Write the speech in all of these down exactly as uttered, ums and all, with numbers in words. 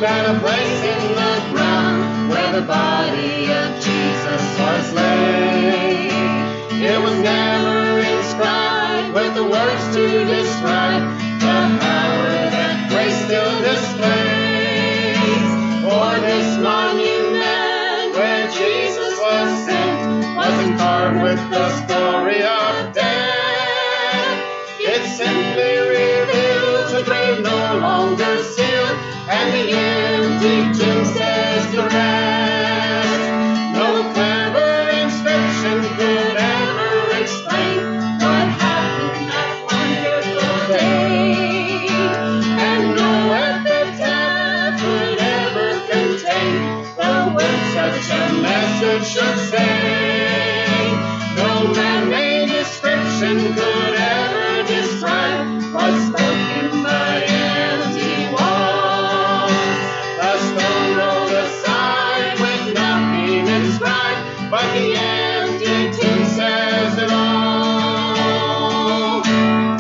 that a place in the ground where the body of Jesus was laid. It was never inscribed with the words to describe the power that grace still displays. For this monument where Jesus was sent wasn't carved with the story of death. It simply reveals the grave no longer sealed, and the empty tomb says the rest. No clever inscription could ever explain what happened that wonderful day, and no epitaph could ever contain the words such a message should say. No man-made description could ever describe what's spoken by empty walls. The stone rolled aside with nothing inscribed, but the empty tomb says it all.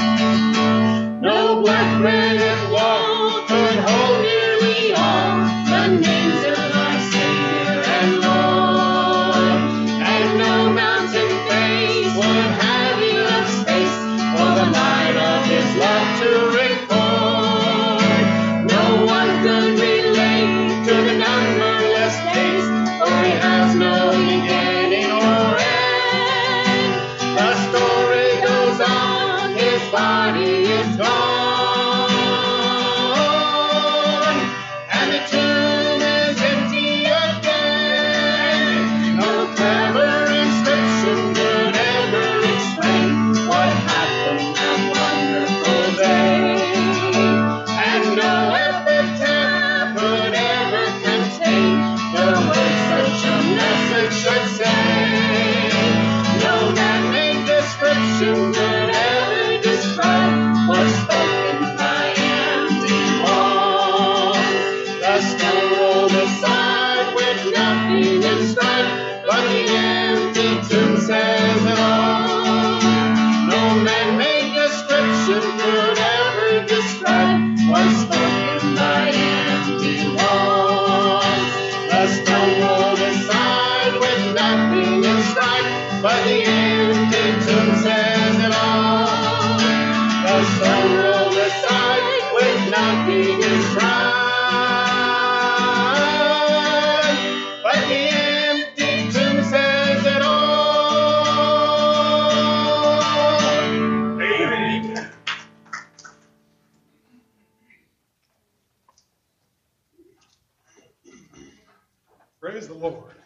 No black granite wall could hold nearly all the names of our Savior and Lord, and no mountain face would have enough space for the light of His love to record. No one could relate to the numberless days, for He has no beginning or end. The story goes on, His body is gone, and the tomb is empty again. No clever inscription could ever explain what happened that wonderful day, and no epitaph could ever contain the words such a message should say. No man-made description could ever describe what's spoken by empty walls. The stone rolled aside with nothing inscribed, but the empty tomb says it all. No man-made description could ever describe what's spoken by empty walls. The stone rolled aside with nothing inscribed, but the empty tomb says it all. The stone rolled aside with nothing inscribed, but the empty tomb says it all. Amen. Praise the Lord.